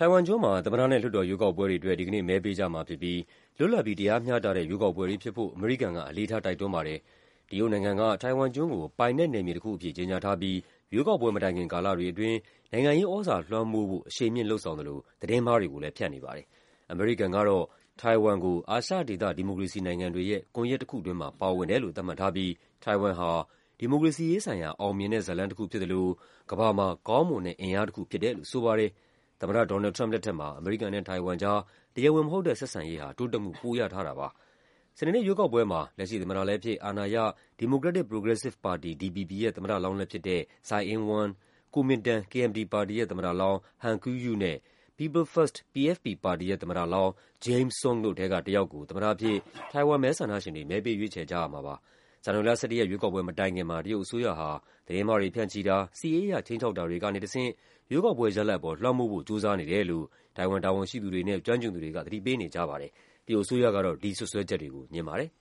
ထိုင်ဝမ်ကျွန်းမှာသမ္မတနဲ့လွှတ်တော်ရွေးကောက်ပွဲတွေအတွက်ဒီကနေ့မဲပေးကြမှာဖြစ်ပြီးလွတ်လပ်ပြီးတရားမျှတတဲ့ရွေးကောက်ပွဲတွေဖြစ်ဖို့အမေရိကန်ကအလေးထားတိုက်တွန်းပါတယ်။တရုတ်နိုင်ငံကထိုင်ဝမ်ကျွန်းကိုပိုင်နက်နယ်မြေတစ်ခုအဖြစ်ကြေညာထားပြီးရွေးကောက်ပွဲမတိုင်ခင်ကာလတွေအတွင်းနိုင်ငံရေးဩဇာလွှမ်းမိုးဖို့အရှိန်မြှင့်လုပ်ဆောင်သလိုသတင်းမှားတွေကိုလည်းဖြန့်နေပါတယ်။အမေရိကန်ကတော့ထိုင်ဝမ်ကိုအာရှဒေသဒီမိုကရေစီနိုင်ငံတွေရဲ့ကွန်ရက်တစ်ခုတွင်းမှာပါဝင်တယ်လို့သတ်မှတ်ထားပြီးထိုင်ဝမ်ဟာဒီမိုကရေစီရေးဆိုင်ရာအောင်မြင်တဲ့ဇာတ်လမ်းတစ်ခုဖြစ်သလိုကမ္ဘာမှာကောင်းမွန်တဲ့အင်အားတစ်ခုဖြစ်တယ်လို့ဆိုပါတယ်။သမ္မတဒေါ်နယ်လ်ဒ် ထရမ့်ပ်လက်ထက်မှာအမေရိကန်နဲ့ထိုင်ဝမ်ကြားတရားဝင်မဟုတ်တဲ့ဆက်ဆံရေးဟာတိုးတက်မှုပိုရထားတာပါ။စနေနေ့ရွေးကောက်ပွဲမှာလက်ရှိသမ္မတလည်းဖြစ်အာဏာရ Democratic Progressive Party (DPP) ရဲ့သမ္မတလောင်းလည်းဖြစ်တဲ့ Tsai Ing-wen ၊ ကူမင်တန် KMT ပါတီရဲ့သမ္မတလောင်း Han Kuo-yu နဲ့ People First (PFP) ပါတီရဲ့သမ္မတလောင်း James Soong တို့ထဲကတစ်ယောက်ကိုသမ္မတအဖြစ်ထိုင်ဝမ်မဲဆန္ဒရှင်တွေမဲပေးရွေးချယ်ကြရမှာပါ။ဇန်နဝါရီလ ၁၁ ရက်ရွေးကောက်ပွဲမတိုင်ခင်မှာတရုတ်အစိုးရဟာသတင်းမှားတွေဖြန့်ချိတာ၊ စစ်ရေးအရခြိမ်းခြောက်တာတွေကနေတဆင့်ရွေးကောက်ပွဲရလဒ်အပေါ်လွှမ်းမိုးဖို့ကြိုးစားနေတယ်လို့ထိုင်ဝမ်တာဝန်ရှိသူတွေနဲ့ကျွမ်းကျင်သူတွေကသတိပေးနေကြပါတယ်။တရုတ်အစိုးရကတော့ဒီစွပ်စွဲချက်တွေကိုငြင်းပါတယ်။